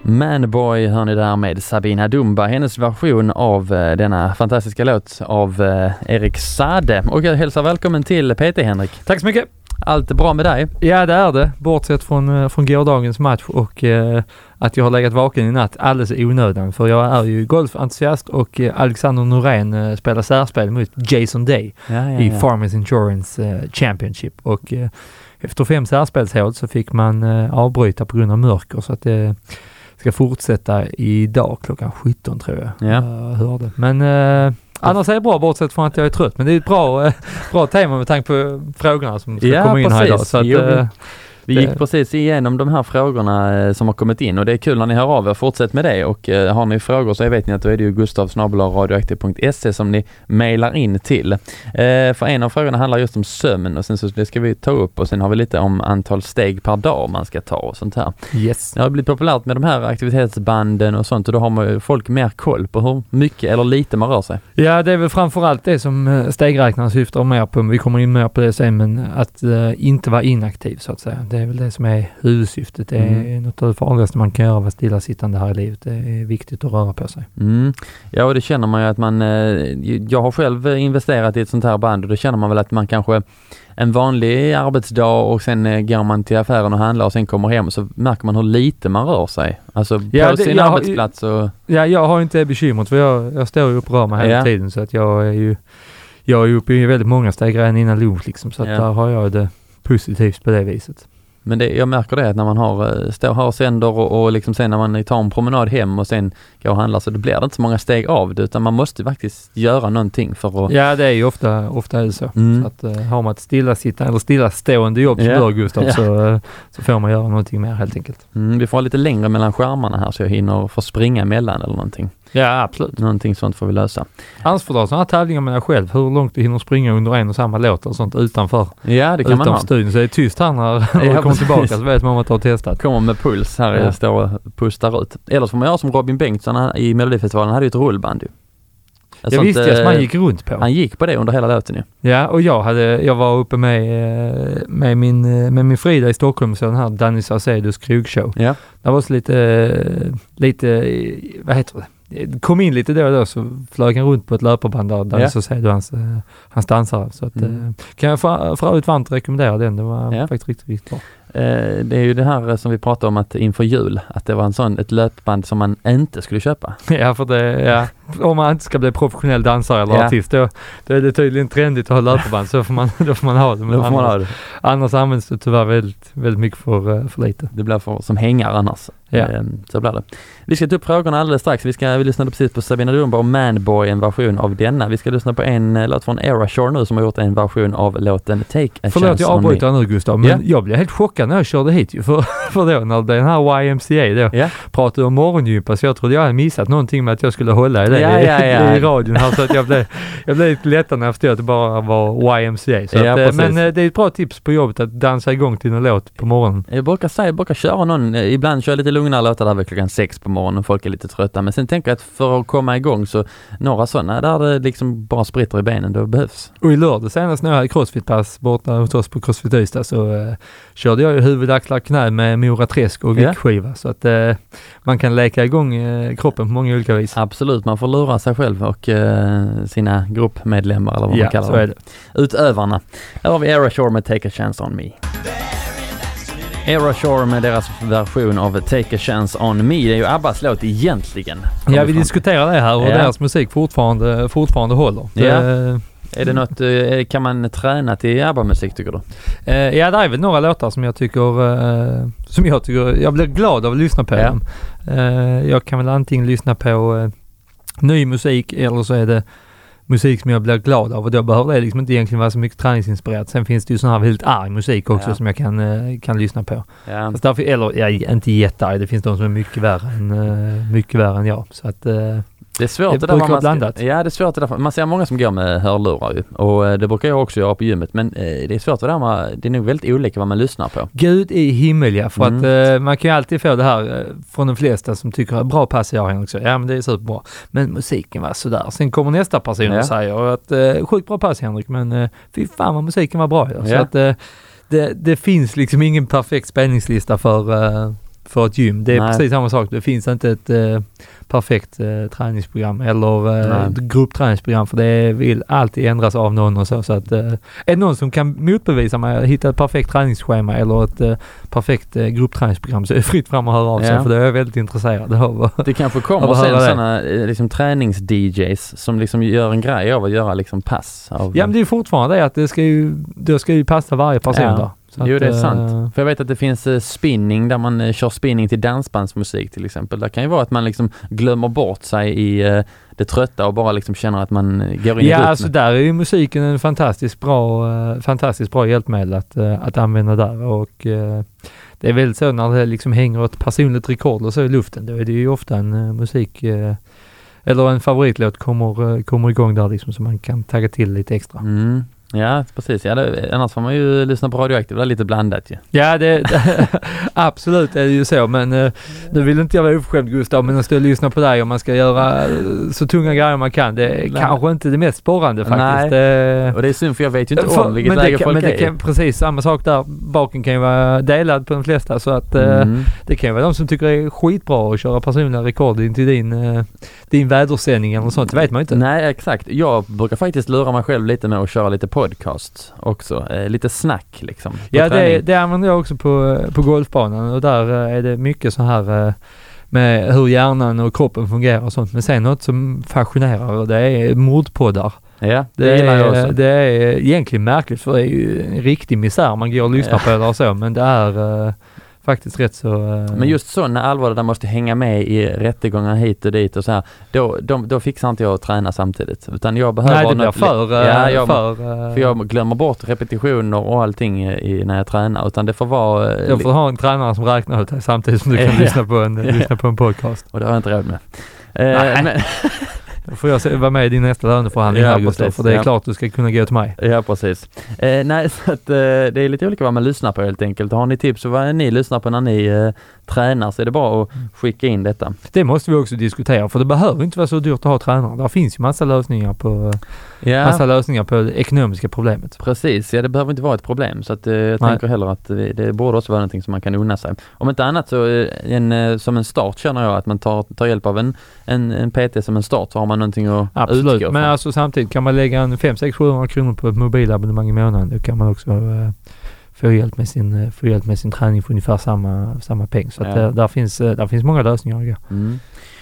Manboy hör ni där med Sabina Dumba, hennes version av denna fantastiska låt av Erik Saade. Och jag hälsar välkommen till PT Henrik. Tack så mycket. Allt är bra med dig? Ja, det är det. Bortsett från gårdagens match och att jag har legat vaken i natt alldeles onödan. För jag är ju golfentusiast och Alexander Norén spelar särspel mot Jason Day i Farmers Insurance Championship. Och efter 5 särspelshål så fick man avbryta på grund av mörker, så att det ska fortsätta idag klockan 17 tror jag. Jag hörde. Men annars är det bra, bortsett från att jag är trött. Men det är ett bra tema med tanke på frågorna som ska komma in här idag. Så att, vi gick precis igenom de här frågorna som har kommit in, och det är kul när ni hör av er. Fortsätt med det, och har ni frågor så vet ni att då är det ju gustav@radioaktiv.se som ni mejlar in till. För en av frågorna handlar just om sömn, och sen så det ska vi ta upp, och sen har vi lite om antal steg per dag man ska ta och sånt här. Yes. Det har blivit populärt med de här aktivitetsbanden och sånt, och då har man ju folk mer koll på hur mycket eller lite man rör sig. Ja, det är väl framförallt det som stegräknaren syftar mer på. Vi kommer in mer på det sen, men att inte vara inaktiv så att säga. Det är väl det som är huvudsyftet. Det är något av det farligaste man kan göra, vara stillasittande här i livet. Det är viktigt att röra på sig. Ja, och det känner man ju att man... jag har själv investerat i ett sånt här band, och då känner man väl att man kanske en vanlig arbetsdag och sen går man till affären och handlar och sen kommer hem, och så märker man hur lite man rör sig. Alltså på sin arbetsplats. Ja, jag har inte bekymret, för jag står ju upp och rör mig hela tiden, så att jag är uppe i väldigt många steg redan innan lunch liksom, så att där har jag det positivt på det viset. Men jag märker det att när man står här och sänder och liksom sen när man tar en promenad hem och sen går och handlar, så det blir det inte så många steg av det, utan man måste faktiskt göra någonting för att... Ja, det är ju ofta är det så. Så att har man ett stillastående jobb som du, Gustav, så får man göra någonting mer helt enkelt. Vi får lite längre mellan skärmarna här, så jag hinner få springa emellan eller någonting. Ja, absolut. Någonting sånt får vi lösa. Annars får du sådana här tävlingar med dig själv, hur långt du hinner springa under en och samma låt och sånt utanför. Ja, det kan man ha. Studion, så är det tyst här när du kommer tillbaka, så vet man att du har testat. Kommer med puls här, jag står och pustar ut. Eller så får man göra som Robin Bengtsson i Melodifestivalen, hade ju ett rullband ju. Jag visste att man gick runt på. Han gick på det under hela låten ju. Ja, och jag var uppe med min Frida i Stockholm, så den här Danny Saucedos krogshow. Ja. Det var så lite vad heter det? Kom in lite då, så flög han runt på ett löparband där så säger du hans dansare. Så att, kan jag för ut varmt rekommendera den. Det var faktiskt riktigt bra. Det är ju det här som vi pratade om, att inför jul, att det var ett löpband som man inte skulle köpa. Ja, för det, om man inte ska bli professionell dansare eller artist, då är det tydligen trendigt att ha löparband, så då får man ha det. Men annars används det tyvärr väldigt, väldigt mycket för lite. Det blir som hängar annars. Ja. Så blir det. Vi ska ta upp frågorna alldeles strax. Vi lyssnade precis på Sabina Dumba och Manboy, en version av denna. Vi ska lyssna på en låt från Erasure nu, som har gjort en version av låten Take a Chance on Me. Förlåt, jag avbryter nu, Gustav, men jag blev helt chockad när jag körde hit ju, för då när den här YMCA då pratade om morgongympa, så jag trodde jag hade missat någonting med att jag skulle hålla i det i radion här, så att jag blev lite lättare när jag förstod att det bara var YMCA. Så men det är ett bra tips på jobbet att dansa igång till en låt på morgonen. Jag brukar köra någon, ibland kör jag lite lugnare låtar där vid klockan 6 på morgonen och folk är lite trötta, men sen tänker jag att för att komma igång, så några sådana där det liksom bara spritter i benen, då behövs. Och i lördag senast när jag hade crossfit-pass borta hos oss på CrossFit Ystad, så körde jag ju huvud, axlar, knä med Mora Träsk och viktskiva, så att man kan leka igång kroppen på många olika vis. Absolut, man får lura sig själv och sina gruppmedlemmar eller vad man kallar så är det. Utövarna. Här har vi Erasure med Take a Chance on Me. Erasure med deras version av Take a Chance on Me. Det är ju Abbas låt egentligen. Ja, vi diskuterar det här och deras musik fortfarande håller. Är det något, kan man träna till ABBA-musik, tycker du? Ja, det är väl några låtar som jag tycker jag blir glad av att lyssna på dem. Jag kan väl antingen lyssna på ny musik, eller så är det musik som jag blir glad av, och då behöver det liksom inte egentligen vara så mycket träningsinspirerat. Sen finns det ju sån här väldigt arg musik också som jag kan lyssna på. Ja. Fast därför, eller inte jättearg, det finns de som är mycket värre än jag. Så att det är svårt det där blandat. Ja, det är svårt det där. Man ser många som går med hörlurar ju, och det brukar jag också göra på gymmet, men det är svårt det där det är nog väldigt olika vad man lyssnar på. Gud i himmel, ja, för att man kan ju alltid få det här från de flesta som tycker att bra pass jag Henrik, så ja, men det är superbra, men musiken var sådär. Sen kommer nästa person och säger att sjukt bra pass Henrik, men fy fan vad musiken var bra. Så att det finns liksom ingen perfekt spelningslista för för ett gym. Det är Nej. precis samma sak. Det finns inte ett perfekt träningsprogram eller ett gruppträningsprogram, för det vill alltid ändras av någon och så att är det någon som kan motbevisa mig, hitta ett perfekt träningsschema eller ett perfekt gruppträningsprogram, så är det fritt fram att höra av sig, för det är jag väldigt intresserad av. Det kanske kommer sen sådana liksom tränings-DJs som liksom gör en grej av att göra liksom pass. Ja, men det är fortfarande det att det ska ju passa varje person där. Jo, det är sant. För jag vet att det finns spinning där man kör spinning till dansbandsmusik till exempel. Det kan ju vara att man liksom glömmer bort sig i det trötta och bara liksom känner att man går in i rytmen. Alltså där är ju musiken en fantastiskt bra hjälpmedel att använda där, och det är väldigt så när det liksom hänger ett personligt rekord och så i luften, då är det ju ofta en musik eller en favoritlåt kommer igång där liksom, så man kan tagga till lite extra. Mm. Ja, precis. Ja, annars får man ju lyssna på Radioaktiv. Det är lite blandat ju. Ja, det absolut är det ju så. Men nu vill inte jag vara oförskämd, Gustav, men att stå och lyssna på dig och man ska göra så tunga grejer man kan. Det är kanske inte det mest sporrande faktiskt. Nej. Och det är synd, för jag vet ju inte om vilket läge folk är. Precis samma sak där. Baken kan ju vara delad på de flesta, så att det kan ju vara de som tycker det är skitbra att köra personliga rekord in till din vädersändning eller något sånt. Det vet man ju inte. Nej, exakt. Jag brukar faktiskt lura mig själv lite med att köra lite podcast också. Lite snack liksom. Ja, det använder jag också på golfbanan, och där är det mycket så här med hur hjärnan och kroppen fungerar och sånt. Men sen något som fascinerar, och det är mordpoddar. Ja, det gillar jag också. Det är egentligen märkligt, för det är ju en riktig misär man går och lyssnar på eller så, men det är faktiskt rätt så... Men just så när allvar där måste hänga med i rättegångar hit och dit och så här, då fixar inte jag att träna samtidigt, utan jag behöver... Nej, det blir för jag glömmer bort repetitioner och allting när jag tränar, utan det får vara... Jag får ha en tränare som räknar ut det samtidigt som du kan lyssna på en podcast. Och det har jag inte råd med. Men... Då får jag vara med i din nästa löneförhandling här, Gustav, för det är klart du ska kunna gå till mig. Ja, precis. Nej, så att det är lite olika vad man lyssnar på helt enkelt. Har ni tips på vad ni lyssnar på när ni tränar, så är det bara att skicka in detta. Det måste vi också diskutera, för det behöver inte vara så dyrt att ha tränare. Det finns ju massa lösningar på det ekonomiska problemet. Precis, ja, det behöver inte vara ett problem, så att jag tänker heller att det borde också vara någonting som man kan unna sig. Om inte annat så som en start känner jag att man tar hjälp av en PT som en start, så har man någonting att absolut, utgå från. Men alltså samtidigt kan man lägga en 500-600 kronor på ett mobilabonnemang i månaden. Då kan man också få hjälp med sin träning för ungefär samma peng. Så att där finns många lösningar. Mm.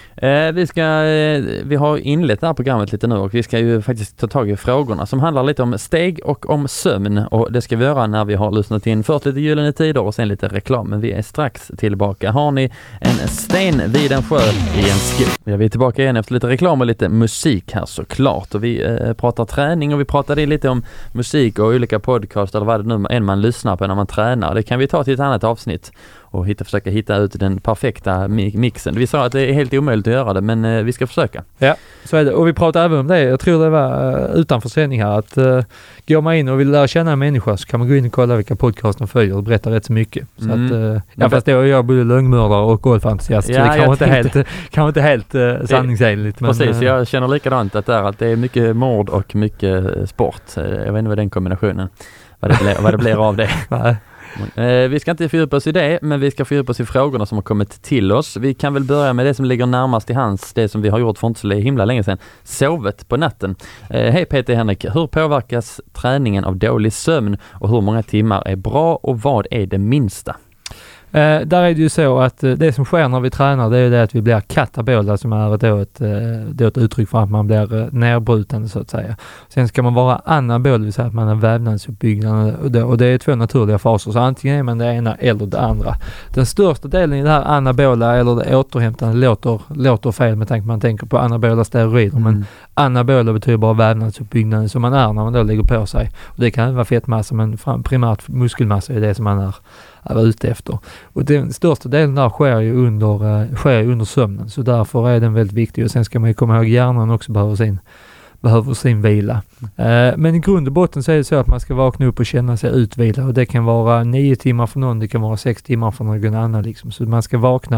Vi har inlett det här programmet lite nu, och vi ska ju faktiskt ta tag i frågorna som handlar lite om steg och om sömn, och det ska vi göra när vi har lyssnat in först lite Gyllene Tider och sen lite reklam, men vi är strax tillbaka. Har ni en sten vid en sjö i en skog? Ja, vi är tillbaka igen efter lite reklam och lite musik här såklart, och vi pratar träning, och vi pratade lite om musik och olika podcast eller vad det nu än man lyssnar på när man tränar. Det kan vi ta till ett annat avsnitt och försöka hitta ut den perfekta mixen. Vi sa att det är helt omöjligt att göra det, men vi ska försöka. Ja, så är det. Och vi pratade även om det. Jag tror det var utanför sändning här, att går man in och vill lära känna en människa, så kan man gå in och kolla vilka podcast de följer och berätta rätt så mycket. Så att, fast då är jag både lögnmördare och golfentusiast, så det kanske inte helt sanningsenligt. Precis, jag känner likadant att det är mycket mord och mycket sport. Jag vet inte vad den kombinationen, vad det blir av det. Nej. Vi ska inte fördjupa oss i det, men vi ska fördjupa oss i frågorna som har kommit till oss. Vi kan väl börja med det som ligger närmast i hands, det som vi har gjort för inte så himla länge sedan. Sovet på natten. Hej Peter Henrik, hur påverkas träningen av dålig sömn, och hur många timmar är bra, och vad är det minsta? Där är det ju så att det som sker när vi tränar, det är det att vi blir katabola, som är ett uttryck för att man blir nerbrutande så att säga. Sen ska man vara anabol, det vill säga att man är vävnadsuppbyggnad, och det är två naturliga faser, så antingen är man det ena eller det andra. Den största delen i det här anabola eller det återhämtande låter fel med tanke på att man tänker på anabola steroider, men anabola betyder bara vävnadsuppbyggnaden som man är när man då lägger på sig. Och det kan vara fettmassa, men primärt muskelmassa är det som man är ute efter. Och den största delen där sker ju under sömnen, så därför är den väldigt viktig. Och sen ska man ju komma ihåg, hjärnan också behöver sin vila. Men i grund och botten så är det så att man ska vakna upp och känna sig utvilad, och det kan vara 9 timmar för någon, det kan vara 6 timmar för någon annan liksom. Så man ska vakna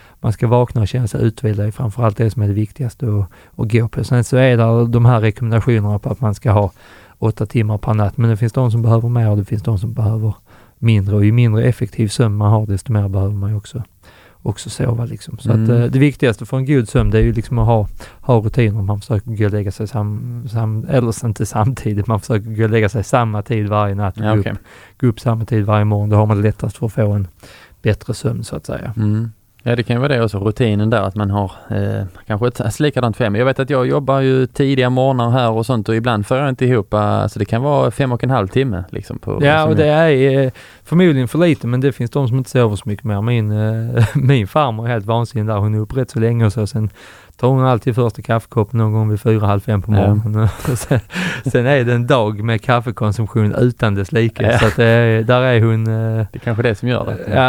och känna sig utvilad, i framförallt det som är det viktigaste att gå på. Sen så är det de här rekommendationerna på att man ska ha 8 timmar per natt, men det finns de som behöver mer och det finns de som behöver mindre, och ju mindre effektiv sömn man har, desto mer behöver man ju också sova liksom. Så att det viktigaste för en god sömn, det är ju liksom att ha rutiner. Man försöker gå och lägga sig eller inte samtidigt, man försöker gå och lägga sig samma tid varje natt och gå upp samma tid varje morgon. Då har man det lättast för att få en bättre sömn så att säga. Ja, det kan ju vara det också, rutinen där, att man har kanske ett likadant fem. Jag vet att jag jobbar ju tidiga morgnar här och sånt, och ibland får jag inte ihop, alltså det kan vara 5,5 timme liksom. Ja, och det är förmodligen för lite, men det finns de som inte sover så mycket mer. Min farmor är helt vansinnig där, hon är upp rätt så länge och så, sen tar hon alltid första kaffekoppen någon gång vid 4:30 på morgonen. Ja. Sen är det en dag med kaffekonsumtion utan dess like. Ja. Så att där är hon... Det är kanske det som gör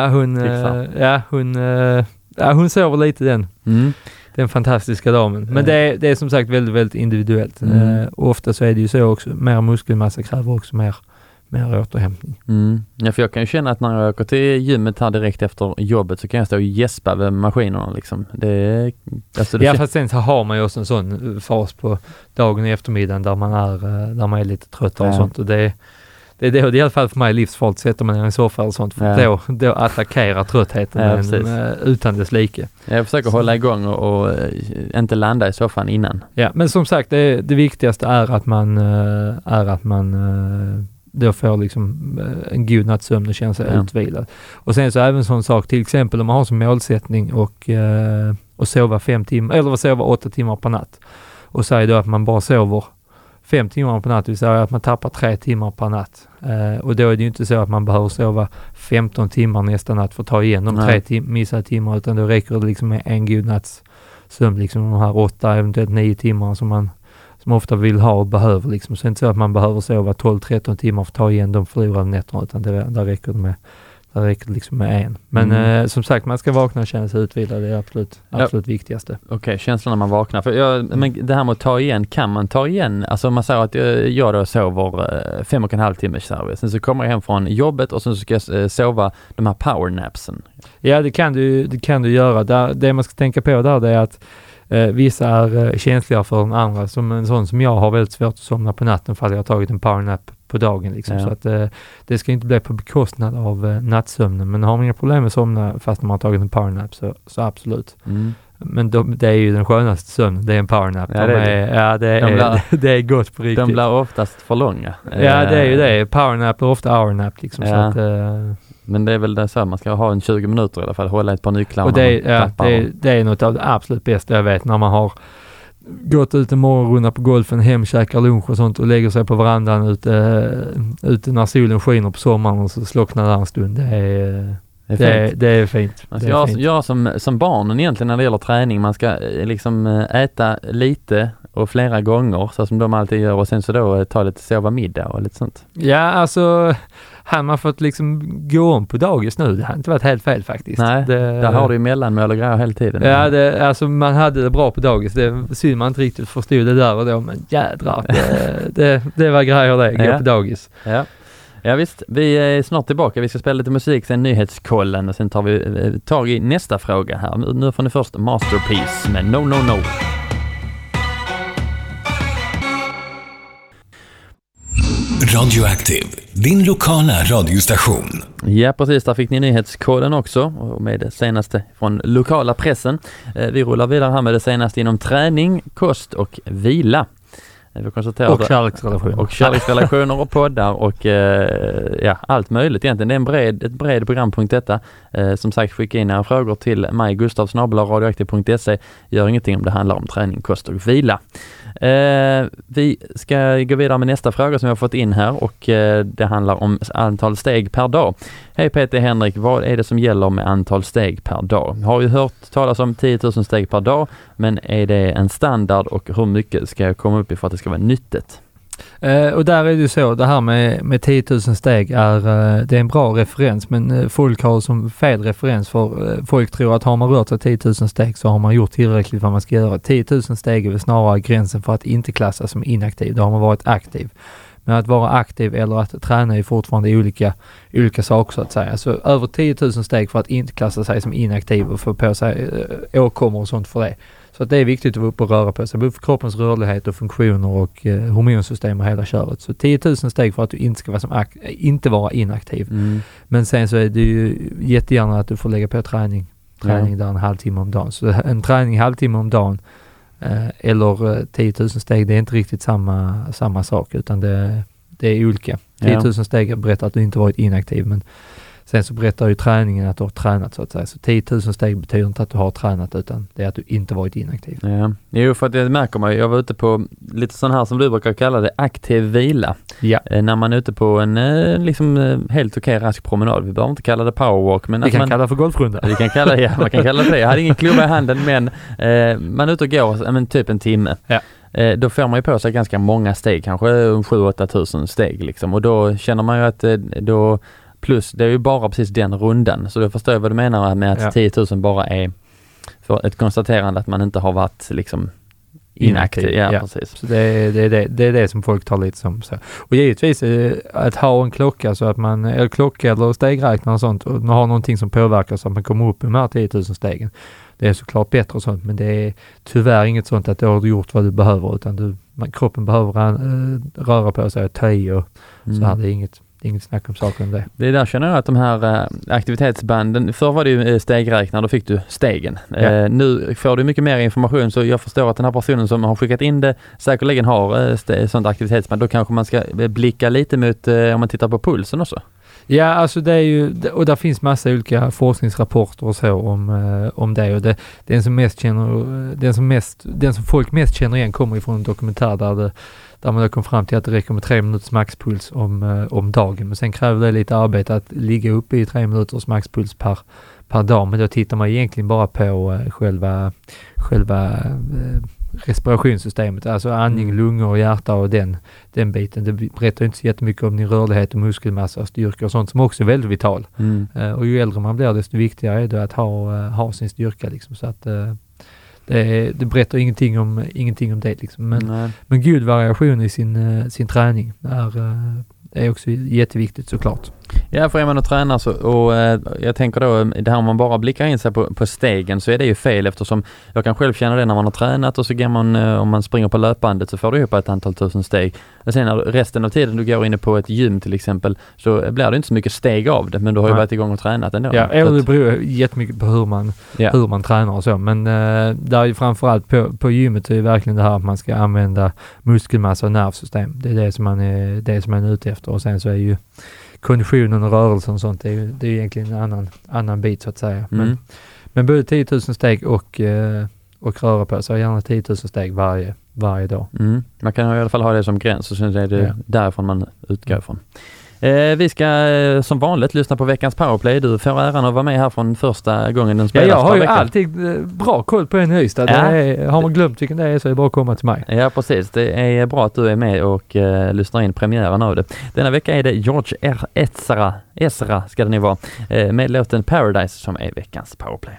det. Hon sover lite den fantastiska damen. Men det är som sagt väldigt, väldigt individuellt. Ofta så är det ju så också. Mer muskelmassa kräver också mer återhämtning. Ja, för jag kan ju känna att när jag åker till gymmet här direkt efter jobbet så kan jag stå och gäspa vid maskinerna liksom. Fast sen så har man ju också en sån fas på dagen i eftermiddagen där man är lite trött och sånt, och det är i alla fall för mig livsfarligt. Sätter man ner i en soffa eller sånt, för då attackerar tröttheten utan dess like. Jag försöker hålla igång och inte landa i soffan innan. Ja, men som sagt, det viktigaste är att man då får liksom en god nattsömn och känner sig utvilad. Och sen så även sån sak, till exempel om man har som målsättning och sova 5 timmar eller sova 8 timmar per natt, och säger då att man bara sover 5 timmar per natt, det vill säga att man tappar 3 timmar per natt. Och då är det ju inte så att man behöver sova 15 timmar nästa natt för att ta igen de 3 missade timmar, utan då räcker det liksom med en god natts sömn, liksom de här 8, eventuellt 9 timmar som man ofta vill ha och behöver liksom. Så det är inte så att man behöver sova 12-13 timmar för att ta igen de förlorade nätterna, utan där räcker det liksom med en. Men som sagt, man ska vakna och känna sig utvilad, det är absolut viktigaste. Okej, känslan när man vaknar. Men det här med att ta igen, kan man ta igen? Alltså man säger att jag då sover 5,5 timmar service. Sen så kommer jag hem från jobbet och sen så ska jag sova de här powernapsen. Ja, det kan du göra. Det man ska tänka på där, det är att vissa är känsliga för den andra. Som en sån som jag har väldigt svårt att somna på natten för att jag har tagit en powernap på dagen liksom. Så att det ska inte bli på bekostnad av nattsömnen. Men har man inga problem med att somna fast man har tagit en powernap, så absolut. Men det är ju den skönaste sömnen, det är en powernap. Det är gott på riktigt. De blir oftast för långa. Ja, det är ju det. Powernap är ofta hournap liksom. Så att, men det är väl det så här, man ska ha en 20 minuter i alla fall, hålla ett par nycklar. Och det är något av det absolut bästa jag vet, när man har gått ut en morgonrunda på golfen, käkar lunch och sånt och lägger sig på verandan ute när solen skiner på sommaren och så slocknar där en stund. Det är fint. Alltså jag som barnen egentligen när det gäller träning, man ska liksom äta lite och flera gånger så som de alltid gör, och sen så då ta lite sova middag och lite sånt. Ja, alltså har man fått liksom gå om på dagis nu, det har inte varit helt fel faktiskt. Nej, där har du ju mellanmål och grejer hela tiden. Ja, alltså man hade det bra på dagis, det synd man inte riktigt förstod det där och då, men jädrar, det var grejer det, gå på dagis. Ja visst, vi är snart tillbaka. Vi ska spela lite musik, sen nyhetskollen och sen tar vi tag i nästa fråga här. Nu får ni först Masterpiece med No No No. Radioaktiv, din lokala radiostation. Ja precis, där fick ni nyhetskollen också och med det senaste från lokala pressen. Vi rullar vidare här med det senaste inom träning, kost och vila. Och kärleksrelationer. Och kärleksrelationer och poddar och allt möjligt egentligen. Det är ett bred program. Detta. Som sagt, skicka in era frågor till mig, gustav@radioaktiv.se. Gör ingenting om det handlar om träning, kost och vila. Vi ska gå vidare med nästa fråga som vi har fått in här och det handlar om antal steg per dag. Hej Peter Henrik, vad är det som gäller med antal steg per dag? Jag har ju hört talas om 10 000 steg per dag, men är det en standard och hur mycket ska jag komma upp i för att det ska vara nyttigt? Och där är det ju så, det här med 10 000 steg det är en bra referens, men folk har som fel referens, för folk tror att har man rört sig 10 000 steg så har man gjort tillräckligt vad man ska göra. 10 000 steg är väl snarare gränsen för att inte klassas som inaktiv, då har man varit aktiv. Men att vara aktiv eller att träna är fortfarande olika saker så att säga. Så över 10 000 steg för att inte klassa sig som inaktiv och få på sig åkommor och sånt för det. Så att det är viktigt att vara uppe och röra på sig. Både för kroppens rörlighet och funktioner och hormonsystem och hela köret. Så 10 000 steg för att du inte ska vara inte vara inaktiv. Men sen så är det ju jättegärna att du får lägga på träning där en halvtimme om dagen. Så en träning halvtimme om dagen eller 10 000 steg, det är inte riktigt samma sak, utan det är olika. 10 000 steg berättar att du inte varit inaktiv, men sen så berättar ju träningen att du har tränat, så att säga. Så 10 000 steg betyder inte att du har tränat, utan det är att du inte varit inaktiv. Ja, jo, för att det märker man. Jag var ute på lite sån här som du brukar kalla det, aktiv vila. Ja. När man är ute på en helt okej rask promenad. Vi behöver inte kalla det powerwalk, men vi kan kalla det för golfrunda. Man kan kalla det det. Jag hade ingen klubba i handen, men man är ute och går typ en timme. Ja. Då får man ju på sig ganska många steg, kanske 7-8 tusen steg liksom. Och då känner man ju att då plus, det är ju bara precis den rundan. Så då förstår jag vad du menar med att 10 000 bara är för ett konstaterande att man inte har varit liksom inaktiv. Ja, precis. Så det är det som folk tar lite som så. Och givetvis att ha en klocka så att man, eller klocka eller stegräknare och sånt, och man har någonting som påverkar så att man kommer upp i de här 10 000 stegen. Det är såklart bättre och sånt, men det är tyvärr inget sånt att du har gjort vad du behöver, utan kroppen behöver röra på sig och ta i och så här, det är inget snack om saker om det. Det är där känner jag att de här aktivitetsbanden, förr var det ju stegräknare, då fick du stegen. Nu får du mycket mer information, så jag förstår att den här personen som har skickat in det säkerligen har sånt aktivitetsband. Då kanske man ska blicka lite mot, om man tittar på pulsen också. Ja, alltså det är ju, och där finns massa olika forskningsrapporter och så om det, och den som folk mest känner igen kommer ifrån en dokumentär där man kom fram till att det räcker med 3 minuters maxpuls om dagen, men sen kräver det lite arbete att ligga uppe i 3 minuters maxpuls per dag, men då tittar man egentligen bara på själva respirationssystemet, alltså andning, lungor och hjärta och den biten. Det berättar inte så jättemycket om din rörlighet och muskelmassa och styrka och sånt som också är väldigt vital. Och ju äldre man blir, desto viktigare är det att ha sin styrka liksom, så att det berättar ingenting om det liksom. Men god variation i sin träning är också jätteviktigt såklart. Ja, för är man och tränar så, och jag tänker då, det här om man bara blickar in sig på stegen, så är det ju fel, eftersom jag kan själv känna det när man har tränat, och så går man, om man springer på löpbandet så får du upp ett antal tusen steg. Och sen när resten av tiden du går inne på ett gym till exempel, så blir det inte så mycket steg av det, men du har ju varit igång och tränat ändå. Ja, det beror jättemycket på hur man tränar och så, men där är ju framförallt på gymmet är verkligen det här att man ska använda muskelmassa och nervsystem. Det är det som man är ute efter, och sen så är ju konditionen och rörelsen och sånt, det är egentligen en annan bit så att säga. Men både 10 000 steg och röra på sig, gärna 10 000 steg varje dag. Man kan i alla fall ha det som gräns, och sen är det därifrån man utgår ifrån. Vi ska som vanligt lyssna på veckans powerplay. Du får äran att vara med här från första gången den spelas. Jag har ju alltid bra koll på en i Ystad. Har man glömt vilken det är, så är det bara att komma till mig. Ja, precis. Det är bra att du är med och lyssnar in premiären av det. Denna vecka är det George Ezra ska det nu vara, med låten Paradise som är veckans powerplay.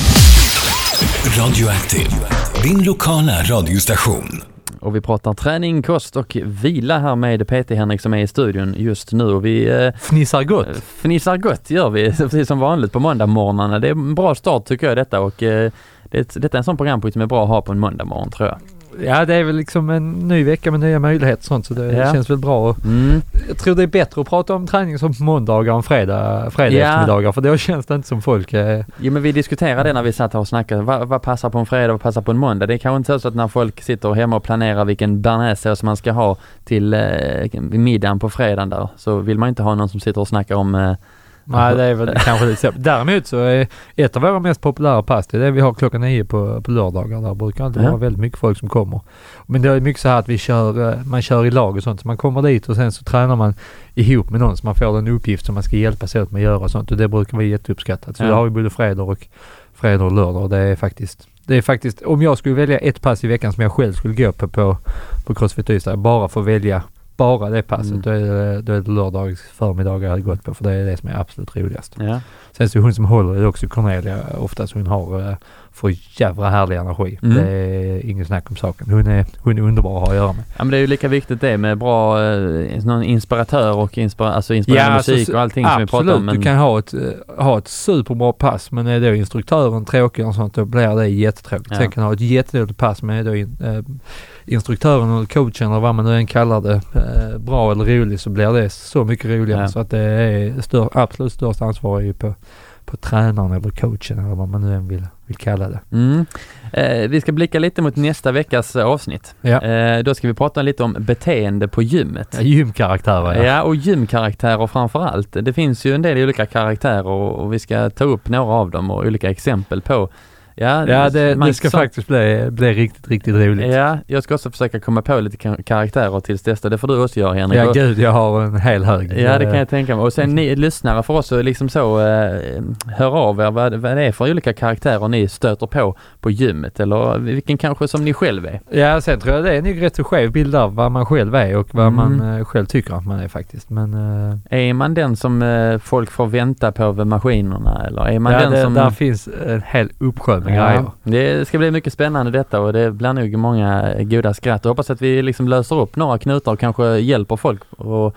Radioaktiv, din lokala radiostation. Och vi pratar träning, kost och vila här med PT Henrik som är i studion just nu. Och vi fnissar gott. Fnissar gott gör vi, precis som vanligt på måndagmorgnarna. Det är en bra start tycker jag detta, och detta är en sån programpunkt som är bra att ha på en måndagmorgon tror jag. Ja, det är väl liksom en ny vecka med nya möjligheter och sånt, så det känns väl bra. Jag tror det är bättre att prata om träning som på måndagar än fredag eftermiddagar, för då känns det inte som folk... Jo, men vi diskuterade det när vi satt här och snackade. Vad passar på en fredag, vad passar på en måndag? Det är kanske inte så att när folk sitter hemma och planerar vilken bearnaisesås man ska ha till middagen på fredagen där, så vill man inte ha någon som sitter och snackar om... Nej, det är väl kanske lite så. Däremot så är ett av våra mest populära pass det vi har klockan 9 på lördagar. Där brukar alltid vara väldigt mycket folk som kommer. Men det är mycket så här att man kör i lag och sånt. Så man kommer dit och sen så tränar man ihop med någon, så man får en uppgift som man ska hjälpas åt med att göra och sånt. Och det brukar vara jätteuppskattat. Så det har vi både fredag och lördag. Och det är faktiskt, om jag skulle välja ett pass i veckan som jag själv skulle gå på CrossFit Ystad, bara för att välja bara det passet, då är det lördags förmiddagar jag hade gått på, för det är det som är absolut roligast. Ja. Sen så hon som håller är också Cornelia ofta, så hon har får jävla härlig energi. Mm. Det är ingen snack om saken. Hon är underbar att ha att göra med. Ja, men det är ju lika viktigt det med bra någon inspiratör och inspirerande musik och allting som vi pratar om. Men... Du kan ha ett superbra pass, men är då instruktören tråkig och sånt, då blir det jättetråkigt. Ja. Sen kan ha ett jättedåligt pass, men är då instruktören eller coachen eller vad man nu än kallar det bra eller roligt, så blir det så mycket roligare. Ja. Så att det är absolut största ansvar är ju på tränaren eller coachen eller vad man nu än vill kalla det. Mm. Vi ska blicka lite mot nästa veckas avsnitt. Ja. Då ska vi prata lite om beteende på gymmet. Ja, gymkaraktärer. Ja, och gymkaraktärer framför allt. Det finns ju en del olika karaktärer och vi ska ta upp några av dem och olika exempel på. Ja, det ska faktiskt bli riktigt, riktigt roligt. Ja, jag ska också försöka komma på lite karaktärer tills dess. Det får du också göra, Henrik. Ja, gud, jag har en hel hög. Ja, det kan jag tänka mig. Och sen ni lyssnare för oss liksom så hör av er vad det är för olika karaktärer ni stöter på gymmet eller vilken kanske som ni själv är. Ja, sen tror jag det är nog rätt så skev bild av vad man själv är och vad man själv tycker att man är faktiskt. Men, är man den som folk får vänta på vid maskinerna eller är man den som... Där finns en hel uppsjö med grejer. Det ska bli mycket spännande detta och det blir nog många goda skratt. Jag hoppas att vi liksom löser upp några knutar och kanske hjälper folk och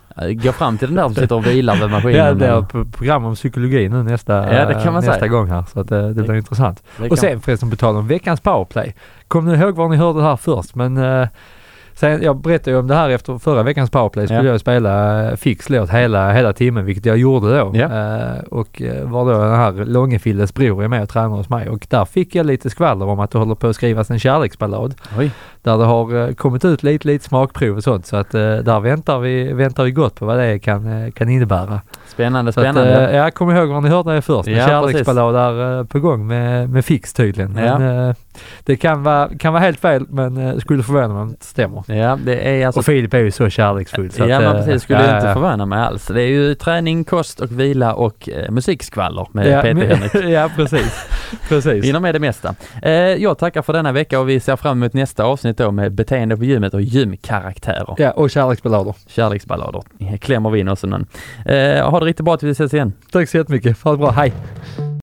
gå fram till den där som sitter och vilar vid maskinen. Ja, det är program om psykologi nu nästa gång här, så att det blir intressant. Och sen förresten på tal om veckans powerplay. Kom ni ihåg var ni hörde det här först, men sen, jag berättade ju om det här efter förra veckans powerplay skulle jag spela fix låt hela timmen, vilket jag gjorde då. Och var då den här Långefilles bror är med och tränar hos mig och där fick jag lite skvaller om att det håller på att skrivas en kärleksballad. Oj. Där det har kommit ut lite smakprov och sånt, så att där väntar vi gott på vad det kan innebära. Spännande. Så att, jag kommer ihåg var ni hörde det först. En kärleksballad där på gång med fix tydligen. Men, det kan vara helt fel, men skulle förvåna mig om det stämmer. Ja, det är alltså... Och Filip är ju så kärleksfull. Så men precis. Skulle inte förvåna mig alls. Det är ju träning, kost och vila och musikskvaller med Peter Henrik. Ja, precis. Inom är det mesta. Jag tackar för denna vecka och vi ser fram emot nästa avsnitt då med beteende på gymmet och gymkaraktärer. Ja, och kärleksballader. Klämmer vi in oss någon. Ha det riktigt bra till vi ses igen. Tack så jättemycket. Ha det bra. Hej.